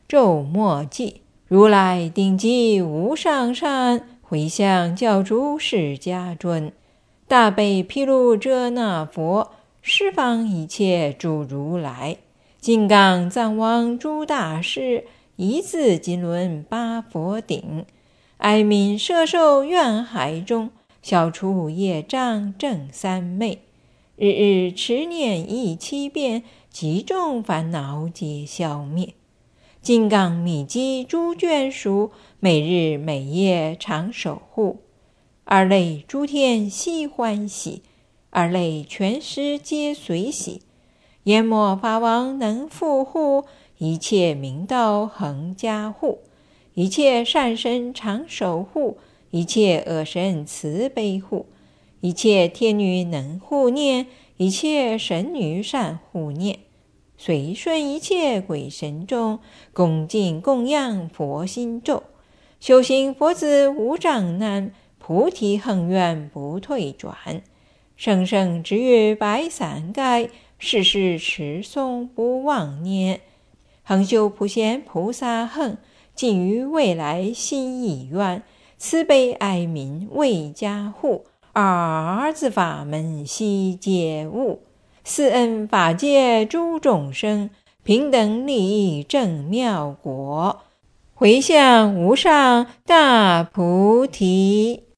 昼末祭，如来顶击无上善，回向教主释迦尊。大悲毗卢遮那佛，十方一切诸如来，金刚藏王诸大士，一字金轮八佛顶。哀悯摄受愿海中，消除业障正三昧。日日持念忆七遍，集众烦恼皆消灭。金刚密集诸眷属，每日每夜常守护。二类诸天悉欢喜，二类全师皆随喜。阎摩法王能护护，一切明道恒加护。一切善神常守护，一切恶神慈悲护。一切天女能护念，一切神女善护念。随顺一切鬼神众，恭敬供养佛心咒。修行佛子无障难，菩提恒愿不退转。生生之月百三盖，世世持诵不忘念。恒修普贤菩萨行，尽于未来心意愿。慈悲哀悯为加护，二字法门悉皆悟。四恩法界诸众生，平等利益正妙果。回向无上大菩提。